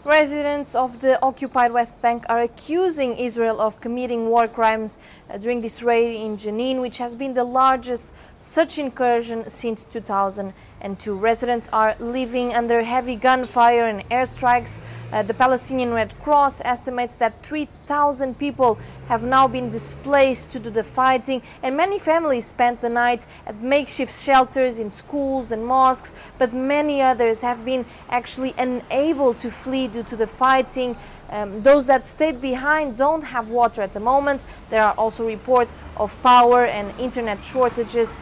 Residents of the occupied West Bank are accusing Israel of committing war crimes during this raid in Jenin, which has been the largest such incursion since 2002. Residents are living under heavy gunfire and airstrikes. The Palestinian Red Cross estimates that 3,000 people have now been displaced due to the fighting, and many families spent the night at makeshift shelters in schools and mosques, but many others have been actually unable to flee due to the fighting. Those that stayed behind don't have water at the moment. There are also reports of power and internet shortages.